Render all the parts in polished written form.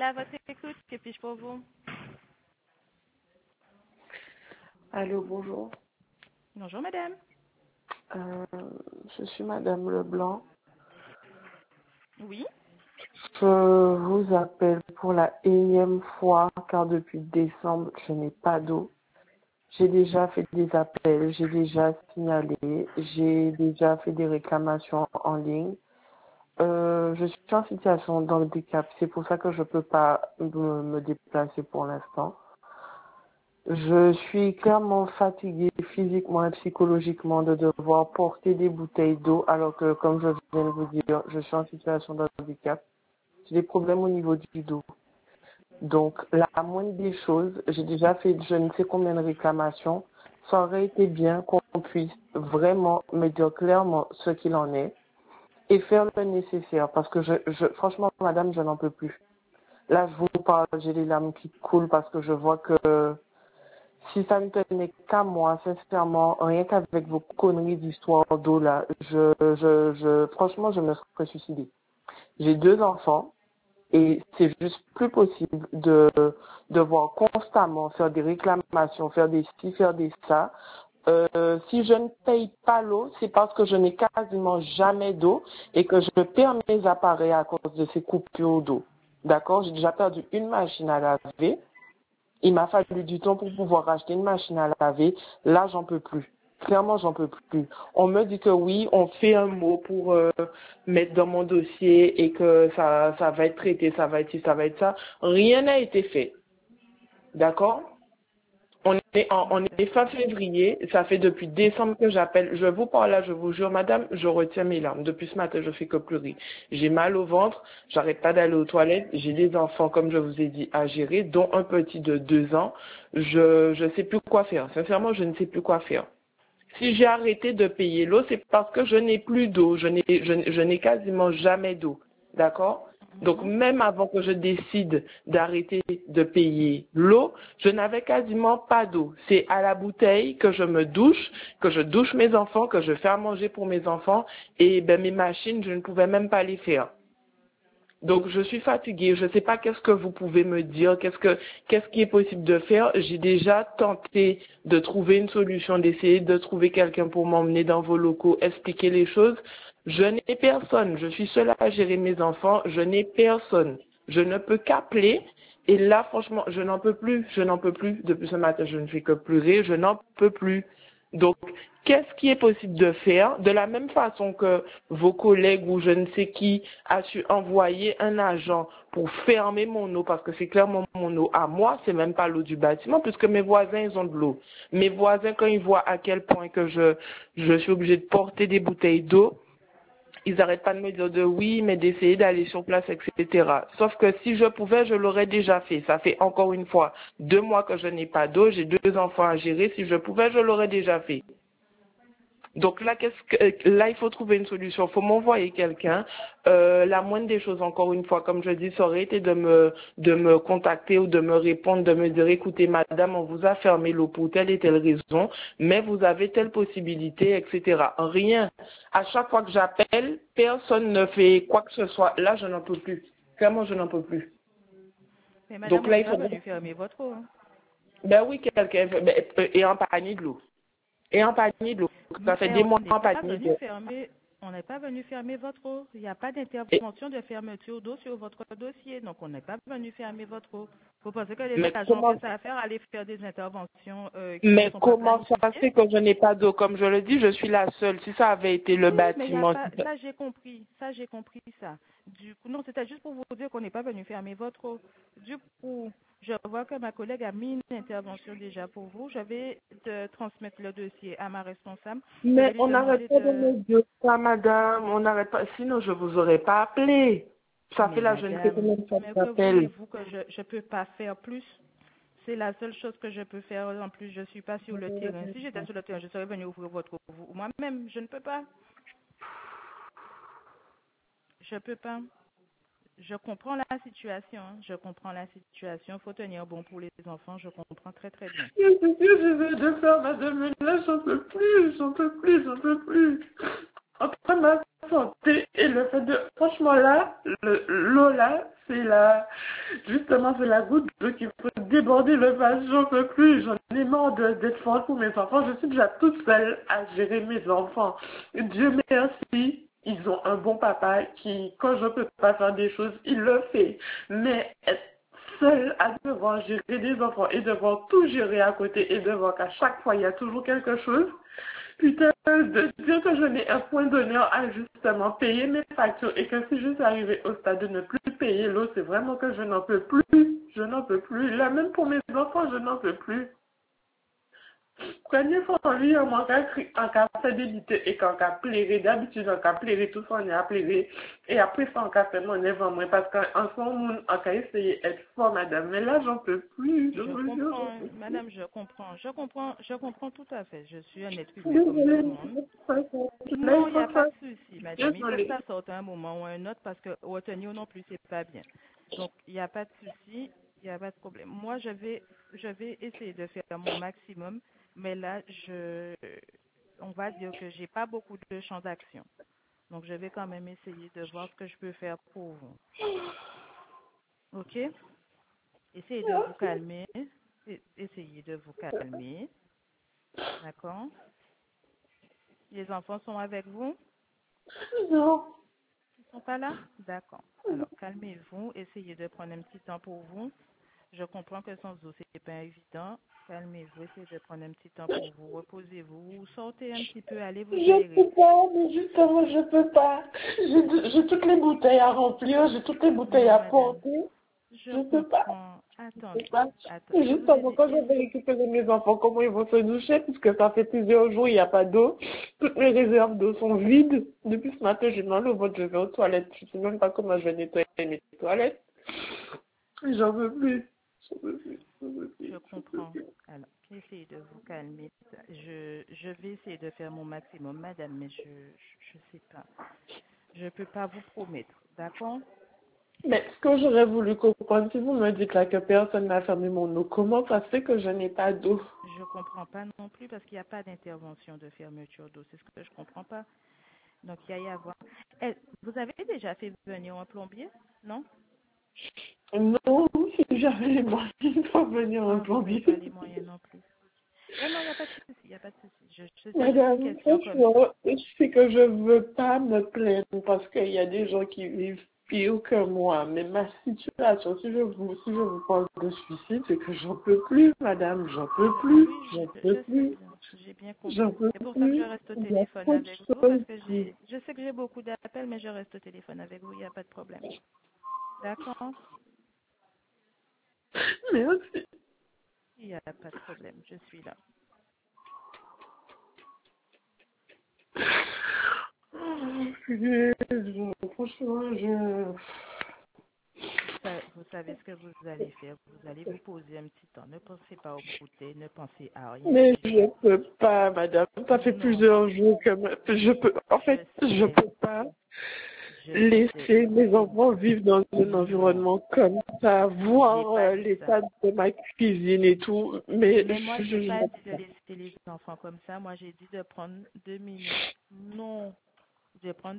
à votre écoute. Que puis-je pour vous? Allô, bonjour. Bonjour, madame. Euh, je suis Madame Leblanc. Oui. Je vous appelle pour la énième fois car depuis décembre, je n'ai pas d'eau. J'ai déjà fait des appels, j'ai déjà signalé, j'ai déjà fait des réclamations en ligne. Je suis en situation d'handicap, c'est pour ça que je ne peux pas me déplacer pour l'instant. Je suis clairement fatiguée physiquement et psychologiquement de devoir porter des bouteilles d'eau alors que, comme je viens de vous dire, je suis en situation de handicap. J'ai des problèmes au niveau du dos. Donc, la moindre des choses, j'ai déjà fait je ne sais combien de réclamations. Ça aurait été bien qu'on puisse vraiment me dire clairement ce qu'il en est et faire le nécessaire parce que franchement, madame, je n'en peux plus. Là, je vous parle, j'ai les larmes qui coulent parce que je vois que si ça ne tenait qu'à moi, sincèrement, rien qu'avec vos conneries d'histoire d'eau là, franchement, je me serais suicidée. J'ai 2 enfants et c'est juste plus possible de devoir constamment faire des réclamations, faire des ci, faire des ça. Si je ne paye pas l'eau, c'est parce que je n'ai quasiment jamais d'eau et que je perds mes appareils à cause de ces coupures d'eau. D'accord? J'ai déjà perdu une machine à laver. Il m'a fallu du temps pour pouvoir acheter une machine à laver. Là, j'en peux plus. Clairement, j'en peux plus. On me dit que oui, on fait un mot pour mettre dans mon dossier et que ça va être traité, ça va être ci, ça va être ça. Rien n'a été fait. D'accord? On est fin février, ça fait depuis décembre que j'appelle. Je vous parle là, je vous jure, madame, je retiens mes larmes. Depuis ce matin, je fais que pleurer. J'ai mal au ventre, j'arrête pas d'aller aux toilettes, j'ai des enfants, comme je vous ai dit, à gérer, dont un petit de 2 ans. Je sais plus quoi faire. Sincèrement, je ne sais plus quoi faire. Si j'ai arrêté de payer l'eau, c'est parce que je n'ai plus d'eau. Je n'ai quasiment jamais d'eau. D'accord? Donc, même avant que je décide d'arrêter de payer l'eau, je n'avais quasiment pas d'eau. C'est à la bouteille que je me douche, que je douche mes enfants, que je fais à manger pour mes enfants. Et ben, mes machines, je ne pouvais même pas les faire. Donc, je suis fatiguée. Je ne sais pas qu'est-ce que vous pouvez me dire, qu'est-ce qui est possible de faire. J'ai déjà tenté de trouver une solution, d'essayer de trouver quelqu'un pour m'emmener dans vos locaux, expliquer les choses. Je n'ai personne. Je suis seule à gérer mes enfants. Je n'ai personne. Je ne peux qu'appeler. Et là, franchement, je n'en peux plus. Je n'en peux plus. Depuis ce matin, je ne fais que pleurer. Je n'en peux plus. Donc, qu'est-ce qui est possible de faire? De la même façon que vos collègues ou je ne sais qui a su envoyer un agent pour fermer mon eau, parce que c'est clairement mon eau à moi, c'est même pas l'eau du bâtiment, puisque mes voisins, ils ont de l'eau. Mes voisins, quand ils voient à quel point que je suis obligée de porter des bouteilles d'eau, ils n'arrêtent pas de me dire de oui, mais d'essayer d'aller sur place, etc. Sauf que si je pouvais, je l'aurais déjà fait. Ça fait encore une fois 2 mois que je n'ai pas d'eau, j'ai 2 enfants à gérer. Si je pouvais, je l'aurais déjà fait. Donc là, là, il faut trouver une solution. Il faut m'envoyer quelqu'un. La moindre des choses, encore une fois, comme je dis, ça aurait été de me contacter ou de me répondre, de me dire, écoutez, madame, on vous a fermé l'eau pour telle et telle raison, mais vous avez telle possibilité, etc. Rien. À chaque fois que j'appelle, personne ne fait quoi que ce soit. Là, je n'en peux plus. Clairement, je n'en peux plus. Mais madame, Donc on là, n'est il pas faut... venu fermer votre eau. Hein. Ben oui, quelqu'un... Et en panier de l'eau. Et en panier de l'eau. Ça fait Mais des on mois n'est en pas panier venu de fermer. On n'est pas venu fermer votre eau. Il n'y a pas l'eau. d'intervention de fermeture d'eau sur votre dossier. Donc, on n'est pas venu fermer votre eau. Vous pensez que les Mais agents comment, que ça à faire aller faire des interventions qui ne mais sont pas comment ça se planifiées? fait que je n'ai pas d'eau? Comme je le dis, je suis la seule. Si ça avait été le Oui, mais il n'y a bâtiment, pas. Ça, j'ai compris. Ça, j'ai compris ça. Du coup, non, c'était juste pour vous dire qu'on n'est pas venu fermer votre eau. Du coup, je vois que ma collègue a mis une intervention déjà pour vous. Je vais transmettre le dossier à ma responsable. Je mais vais lui on n'arrête demander pas de de. me dire ça, madame. On n'arrête pas. Sinon, je vous aurais pas appelé. Ça fait Mais là, je ne sais madame, combien de fois que mais que j'appelle. voulez-vous que je peux pas faire plus? C'est la seule chose que je peux faire. En plus, je suis pas sur le terrain. Si j'étais sur le terrain, je serais venue ouvrir votre vous. Moi-même, je ne peux pas. Je peux pas. Je comprends la situation. Hein. Je comprends la situation. Il faut tenir bon pour les enfants. Je comprends très très bien. Je sais ce que je vais de faire, madame, mais là, j'en peux plus, j'en peux plus, j'en peux plus. Entre ma santé et le fait de... Franchement, là, l'eau, là, c'est la, justement, c'est la goutte d'eau qui peut déborder le vase. J'en peux plus. J'en ai marre d'être forte pour mes enfants. Je suis déjà toute seule à gérer mes enfants. Dieu merci. Ils ont un bon papa qui, quand je peux pas faire des choses, il le fait. Mais être seule à devoir gérer des enfants et devoir tout gérer à côté et devoir qu'à chaque fois, il y a toujours quelque chose. Putain, de dire que je n'ai un point d'honneur à justement payer mes factures et que si je suis arrivée au stade de ne plus payer l'eau, c'est vraiment que je n'en peux plus. Je n'en peux plus. Là, même pour mes enfants, je n'en peux plus. Quand il faut envie, on manque en cas fidélité et qu'en cas plairer, d'habitude, en cas plairer, tout ça, on est à plairer. Et après ça, en cas fait, on est vraiment, parce qu'en ce moment, en cas essayer d'être fort, madame. Mais là, j'en peux plus. Je comprends, madame, je comprends tout à fait. Je suis un être humain comme tout le Désolée. monde. Là, Non, il il n'y faut a pas ça. de souci, madame. Il faut que Désolée. ça sorte à un moment ou à un autre parce que retenir non plus, c'est pas bien. Donc, il n'y a pas de souci, il n'y a pas de problème. Moi, je vais essayer de faire mon maximum, mais là, on va dire que j'ai pas beaucoup de champs d'action. Donc, je vais quand même essayer de voir ce que je peux faire pour vous. OK? Essayez de vous calmer. Essayez de vous calmer. D'accord? Les enfants sont avec vous? Non. Ils sont pas là? D'accord. Alors, calmez-vous. Essayez de prendre un petit temps pour vous. Je comprends que sans vous, c'est pas évident. Calmez-vous. Essayez de prendre un petit temps pour vous. Reposez-vous. Sortez un petit peu. Allez vous Je aérer. peux pas, mais justement, je peux pas. J'ai toutes les bouteilles à remplir, j'ai toutes les bouteilles Non, à madame. porter. Je Je peux pas. comprends. Je peux Attendez. pas. Attends. Et Je vous ai justement, dit. quand je vais récupérer mes enfants, comment ils vont se doucher, puisque ça fait plusieurs jours, il n'y a pas d'eau. Toutes mes réserves d'eau sont vides. Depuis ce matin, j'ai mal au ventre, je vais aux toilettes. Je sais même pas comment je vais nettoyer mes toilettes. J'en veux plus. J'en veux plus. J'en veux plus. Je comprends. Alors, essayez de vous calmer. Je vais essayer de faire mon maximum, madame, mais je sais pas. Je peux pas vous promettre. D'accord? Mais ce que j'aurais voulu comprendre, si vous me dites là que personne n'a fermé mon eau, comment ça se fait que je n'ai pas d'eau? Je comprends pas non plus parce qu'il n'y a pas d'intervention de fermeture d'eau. C'est ce que je comprends pas. Donc, il y a y avoir. Vous avez déjà fait venir un plombier? Non? Non, si j'avais les moyens de venir un Ah, vous n'avez pas plombier. les moyens non plus. Oh non, il n'y a pas de souci, il n'y a pas de souci. C'est juste une Madame, question comme ça. franchement, c'est que je veux pas me plaindre parce qu'il y a des gens qui vivent pire que moi. Mais ma situation, si je vous parle de suicide, c'est que j'en peux plus, madame. J'en peux plus. Oui, J'en peux je sais plus. bien. J'ai bien J'en compris. peux C'est pour ça que je plus. reste au Il y a téléphone trop de avec vous parce choses. que je sais que j'ai beaucoup d'appels, mais je reste au téléphone avec vous. Il n'y a pas de problème. D'accord? Merci. Il n'y a pas de problème. Je suis là. Franchement, je... Vous savez ce que vous allez faire. Vous allez vous poser un petit temps. Ne pensez pas aux bouteilles, ne pensez à rien Mais du je tout. peux pas, madame. Ça fait Non, plusieurs jours que je peux. En je fait, je sais, peux pas je sais. laisser mes enfants vivre dans un Non, environnement comme ça, j'ai voir pas dit ça. l'état de ma cuisine et tout. Mais Mais moi, j'ai je pas dit de laisser les enfants comme ça. Moi, j'ai dit de prendre 2 minutes. Non, de prendre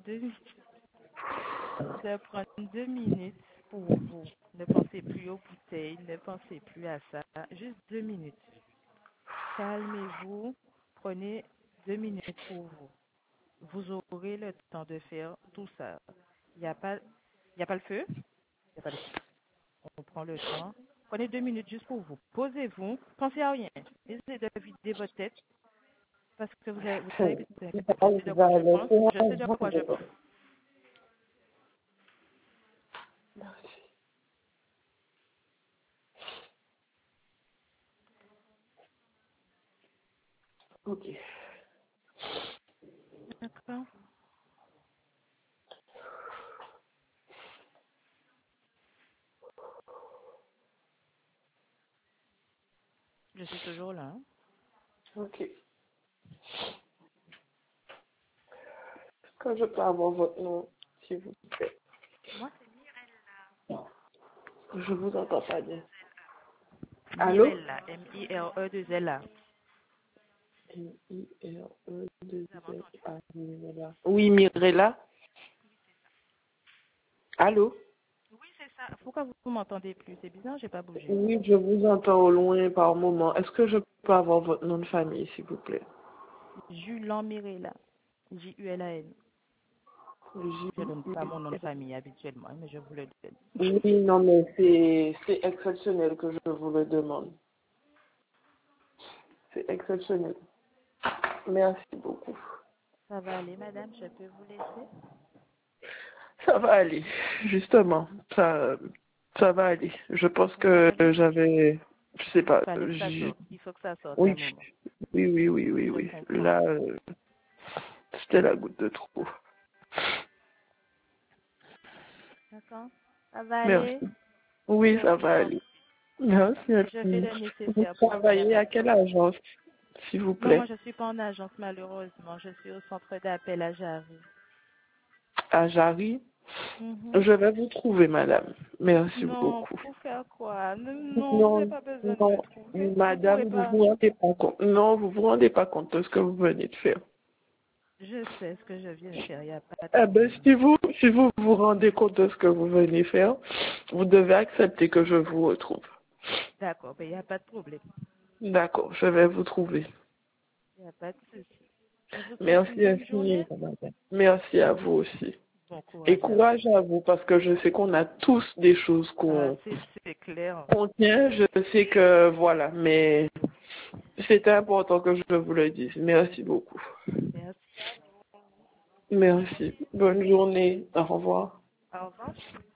de prendre 2 minutes pour vous. Ne pensez plus aux bouteilles, ne pensez plus à ça. Juste 2 minutes. Calmez-vous. Prenez 2 minutes pour vous. Vous aurez le temps de faire tout ça. Il n'y a pas, il y a pas le feu. Il y a pas le feu. On prend le temps. Prenez 2 minutes juste pour vous. Posez-vous. Pensez à rien. Essayez de vider votre tête parce que vous savez peut-être que je sais de quoi je pense. Je sais de quoi je pense. Ok. D'accord. Je suis toujours là. Hein. Ok. Quand je peux avoir votre nom, s'il vous plaît. Moi, Je vous entends pas bien. c'est Allô? Mirella. M-I-R-E-2-L-A. Vous avez entendu? Mirella. Oui, Mirella. Allô? Oui, c'est ça. pourquoi vous ne m'entendez plus? C'est bizarre, j'ai pas bougé. Oui, je vous entends au loin par moment. Est-ce que je peux avoir votre nom de famille, s'il vous plaît? Julan Mirela. Julan. Je donne pas mon nom de famille habituellement, mais je vous le donne. Oui, non, mais c'est exceptionnel que je vous le demande. C'est exceptionnel. Merci beaucoup. Ça va aller, madame, je peux vous laisser? Ça va aller, justement. Ça va aller. Je pense que j'avais, je sais pas. Fallait que ça sorte. Il faut que ça sorte à un Oui, moment. oui, Je oui. comprends. Là, c'était la goutte de trop. D'accord? Ça va Merci. aller? Oui, Je ça vous va en aller. Merci Je fais infiniment. le Vous nécessaire pour vous. Il n'y a travaillez pas à de quelle problème. agence, s'il vous Non, moi, plaît? je ne suis pas en agence, malheureusement. Je suis au centre d'appel à Jarry. À Jarry. Mhm. Je vais vous trouver, madame. Merci Non, beaucoup. pour faire quoi? Non, vous n'avez Non, pas besoin de me non, trouver. Vous ne pourrez madame, vous pas. vous rendez pas compte. Non, vous vous rendez pas compte de ce que vous venez de faire. Je sais ce que je viens de faire. Il n'y a pas de Eh ben, problème. si vous vous rendez compte de ce que vous venez faire, vous devez accepter que je vous retrouve. D'accord, mais il n'y a pas de problème. D'accord, je vais vous trouver. Il n'y a pas de souci. Je vous souhaite une Merci bonne journée. infiniment, madame. Merci à vous aussi. Bon Et courage à vous. courage à vous, parce que je sais qu'on a tous des choses Ah, qu'on c'est clair. qu'on tient. Je sais que, voilà, mais c'était important que je vous le dise. Merci beaucoup. Merci. Merci. Bonne journée. Au revoir. Au revoir.